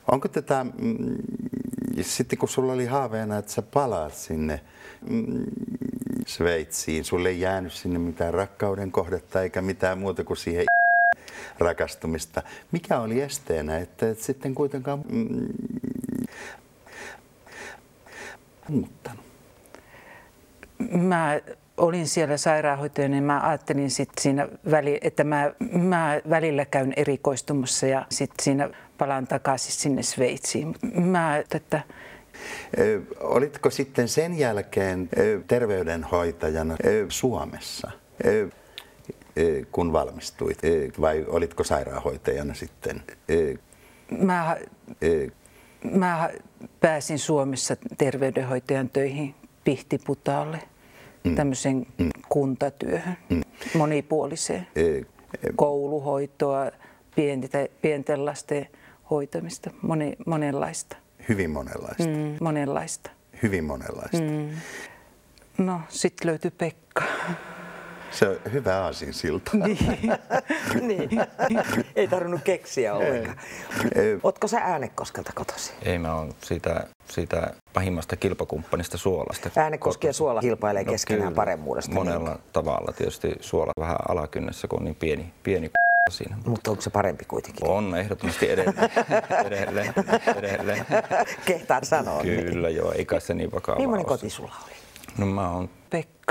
Onko tätä, sitten kun sulla oli haaveena, että sä palaat sinne Sveitsiin, sulle ei jäänyt sinne mitään rakkauden kohdetta eikä mitään muuta kuin siihen rakastumista. Mikä oli esteenä, että et sitten kuitenkaan muuttanut? Mä olin siellä sairaanhoitajana ja mä ajattelin sitten siinä että mä välillä käyn erikoistumassa ja sitten siinä palaan takaisin sinne Sveitsiin. Olitko sitten sen jälkeen terveydenhoitajana Suomessa, kun valmistuit, vai olitko sairaanhoitajana sitten? Mä pääsin Suomessa terveydenhoitajan töihin Pihtiputaalle, tämmöiseen kuntatyöhön, monipuoliseen, kouluhoitoa, pienten lasten hoitamista, monenlaista. Hyvin monenlaista. Monenlaista. Hyvin monenlaista. No, sitten löytyi Pekka. Se on hyvä aasinsilta. Niin. Ei tarvinnut keksiä ollenkaan. Ootko sä Äänekoskelta kotoisin? Ei, mä oon siitä pahimmasta kilpakumppanista Suolasta. Äänekoski ja Suola kilpailee keskenään paremmuudesta. Monella tavalla. Tietysti Suola vähän alakynnessä, kun on niin pieni siinä. Mutta onko se parempi kuitenkin? On ehdottomasti edelleen. Kehtaan sanoa. Kyllä joo, ei kai se niin vakavaa. Millainen koti sulla oli? No mä oon Pekka.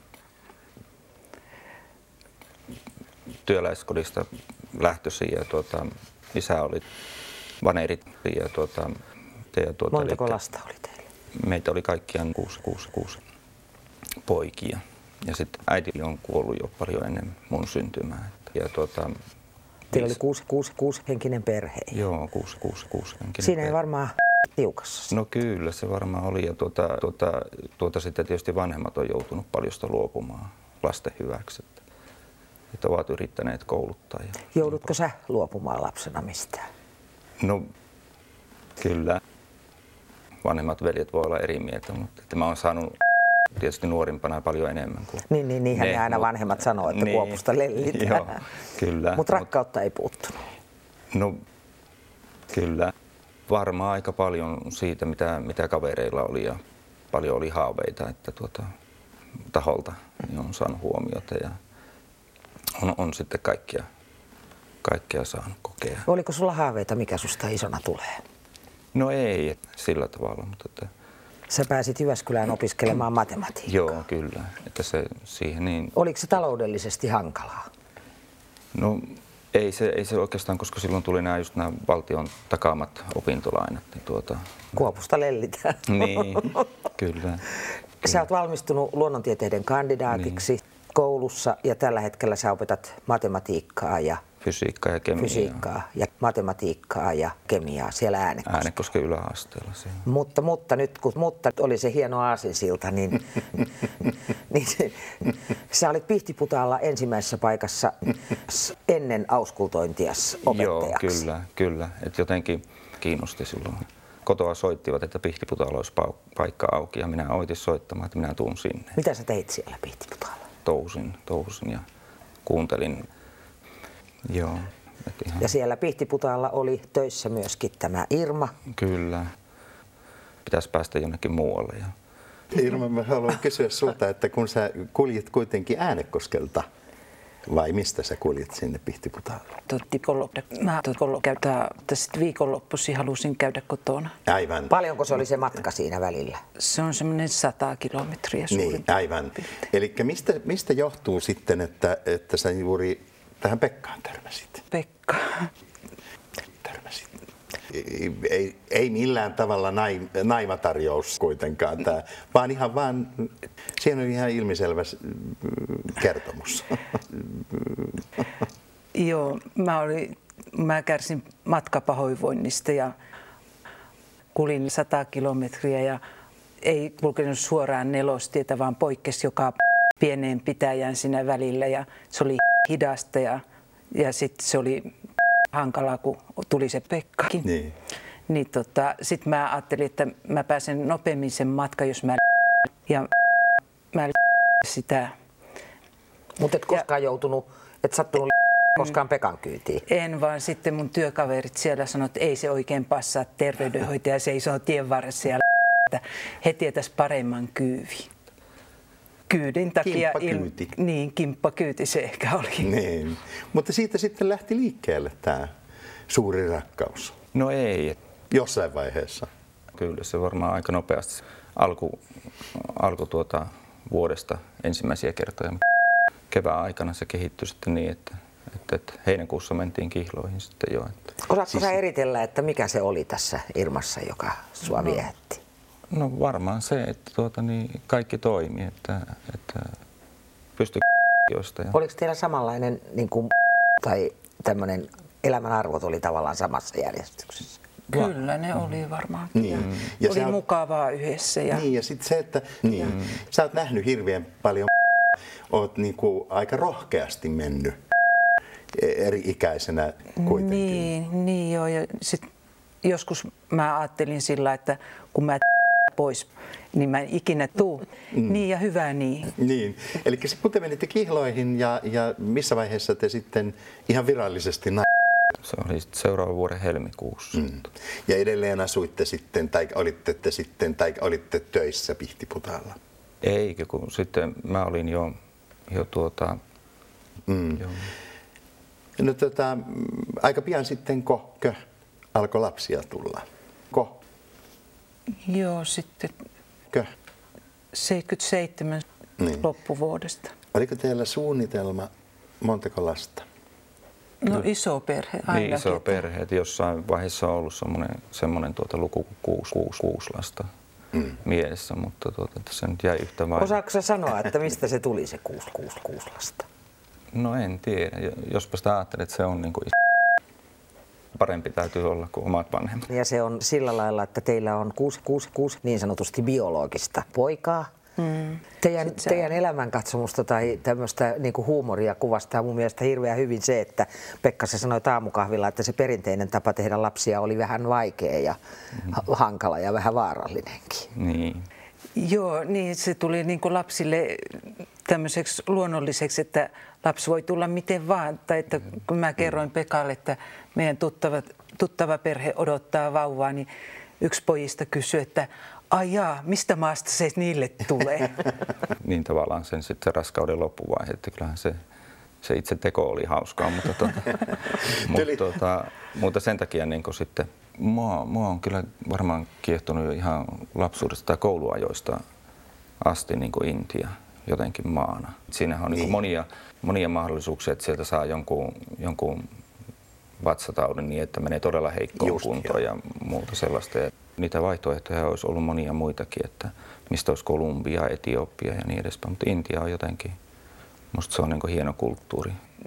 Työläiskodista lähtöisin ja isä oli vanerit ja Montako lasta oli teillä? Meitä oli kaikkiaan kuusi poikia. Ja sitten äiti on kuollut jo paljon ennen mun syntymää. Ja teillä oli kuusi henkinen perhe. Joo, kuusi henkinen Siinä perhe. ei varmaan tiukassa. No kyllä, se varmaan oli. Ja sitten tietysti vanhemmat on joutunut paljosta luopumaan lasten hyväksi. Että ovat yrittäneet kouluttaa. Joudutko sä luopumaan lapsena mistään? No kyllä. Vanhemmat veljet voi olla eri mieltä, mutta että mä oon saanut tietysti nuorimpana paljon enemmän kuin Niinhän ne aina vanhemmat sanoo, että kuopusta lellitään. Joo, kyllä. Mutta rakkautta ei puuttunut. No kyllä. Varmaan aika paljon siitä, mitä kavereilla oli ja paljon oli haaveita, että taholta niin on saanut huomiota ja on sitten kaikkea saanut kokea. Oliko sulla haaveita, mikä susta isona tulee? No ei sillä tavalla, mutta että sä pääsit Jyväskylään opiskelemaan matematiikkaa. Joo, kyllä. Että se siihen niin. Oliko se taloudellisesti hankalaa? No ei se oikeastaan, koska silloin tuli nämä valtion takaamat opintolainat. Niin Kuopusta lellitään. Niin, kyllä. Sä oot valmistunut luonnontieteiden kandidaatiksi koulussa ja tällä hetkellä sä opetat matematiikkaa ja fysiikkaa ja matematiikkaa ja kemiaa siellä Äänekoskella. Äänekosken yläasteella. Mutta nyt kun oli se hieno aasinsilta, niin sä olit Pihtiputaalla ensimmäisessä paikassa ennen auskultointias opettajaksi. Joo, kyllä. Et jotenkin kiinnosti silloin. Kotoa soittivat, että Pihtiputaalla olisi paikka auki ja minä oitin soittamaan, että minä tuun sinne. Mitä sä teit siellä Pihtiputaalla? Touhusin ja kuuntelin. Joo. Ja siellä Pihtiputaalla oli töissä myöskin tämä Irma. Kyllä. Pitäisi päästä jonnekin muualle. Irma, mä haluan kysyä sulta, että kun sä kuljit kuitenkin Äänekoskelta, vai mistä sä kuljit sinne Pihtiputaalle? Viikonloppuisin halusin käydä kotona. Aivan. Paljonko se oli se matka siinä välillä? Se on semmoinen 100 kilometriä suurin. Niin, aivan. Eli mistä johtuu sitten, että sä juuri tähän Pekkaan törmäsit? Pekka. Törmäsit. Ei millään tavalla naimatarjous kuitenkaan, vaan siinä on ihan ilmiselvä kertomus. Joo, mä kärsin matkapahoinvoinnista ja kulin 100 kilometriä ja ei kulkenut suoraan nelostietä, vaan poikkesi joka pieneen pitäjään siinä välillä ja se oli hidasta ja sitten se oli hankalaa, kun tuli se Pekkakin. Niin. Sitten mä ajattelin, että mä pääsen nopeammin sen matkan, jos mä sitä. Mutta et koskaan joutunut, et sattunut koskaan Pekan kyytiin? En, vaan sitten mun työkaverit siellä sanoivat, että ei se oikein passaa terveydenhoitaja seisoo tien varressa ja että he tietäisi paremman kyyvin. Kyydin takia... Kimppakyyti. Niin, kimppakyyti se ehkä oli. Niin. Mutta siitä sitten lähti liikkeelle tämä suuri rakkaus. No ei. Jossain vaiheessa. Kyllä se varmaan aika nopeasti alku vuodesta ensimmäisiä kertoja. Kevään aikana se kehittyi sitten niin, että heinäkuussa mentiin kihloihin sitten jo. Osaatko sä eritellä, että mikä se oli tässä Irmassa, joka sua viehätti? No varmaan se, että kaikki toimi, että pystyi jostain. Oliko teillä samanlainen niin kuin, tai tämmöinen elämän arvot oli tavallaan samassa järjestyksessä? Kyllä ne oli varmaankin. Niin. Ja oli mukavaa yhdessä. Ja... Niin, ja sitten se, että sä oot nähnyt hirveän paljon, oot niinku aika rohkeasti mennyt eri ikäisenä kuitenkin. Niin joo. Ja sit joskus mä ajattelin sillä, että kun mä pois, niin mä en ikinä tuu. Niin ja hyvä niin. Niin, eli kun te menitte kihloihin ja missä vaiheessa te sitten ihan virallisesti se oli sitten seuraavan vuoden helmikuussa. Ja edelleen asuitte sitten, tai olitte töissä Pihtiputaalla? Eikö, kun sitten mä olin jo joo. No aika pian sitten alkoi lapsia tulla? Joo, sitten 77 loppuvuodesta. Oliko teillä suunnitelma montako lasta? No iso perhe ainakin. Niin, iso perhe. Että jossain vaiheessa on ollut semmoinen luku kuin 6 lasta mielessä, mutta se nyt jäi yhtä vain. Osaatko sä sanoa, että mistä se tuli se 6 lasta? No en tiedä. Jospa sitä ajattelet, että se on niin kuin parempi täytyy olla kuin omat vanhemmat. Ja se on sillä lailla, että teillä on 6 niin sanotusti biologista poikaa. Teidän elämänkatsomusta tai tämmöistä niinku huumoria kuvastaa mun mielestä hirveän hyvin se, että Pekka sä sanoit aamukahvilla, että se perinteinen tapa tehdä lapsia oli vähän vaikea ja hankala ja vähän vaarallinenkin. Niin. Joo, niin se tuli niinku lapsille tämmöiseksi luonnolliseksi, että lapsi voi tulla miten vaan. Tai että kun mä kerroin Pekalle, että meidän tuttava perhe odottaa vauvaa, niin yksi pojista kysyi, että ai jaa, mistä maasta se niille tulee? Niin tavallaan sen sitten raskauden loppuvaihe, että kyllähän se itse teko oli hauskaa, mutta sen takia niin sitten mua on kyllä varmaan kiehtonut jo ihan lapsuudesta tai kouluajoista asti niin kuin Intia jotenkin maana. Siinähän on niin monia mahdollisuuksia, että sieltä saa jonkun vatsataudin niin, että menee todella heikkoon kuntoon ja muuta sellaista. Ja niitä vaihtoehtoja olisi ollut monia muitakin, että mistä olisi Kolumbia, Etiopia ja niin edespäin, mutta Intia on jotenkin, musta se on niin kuin hieno kulttuuri.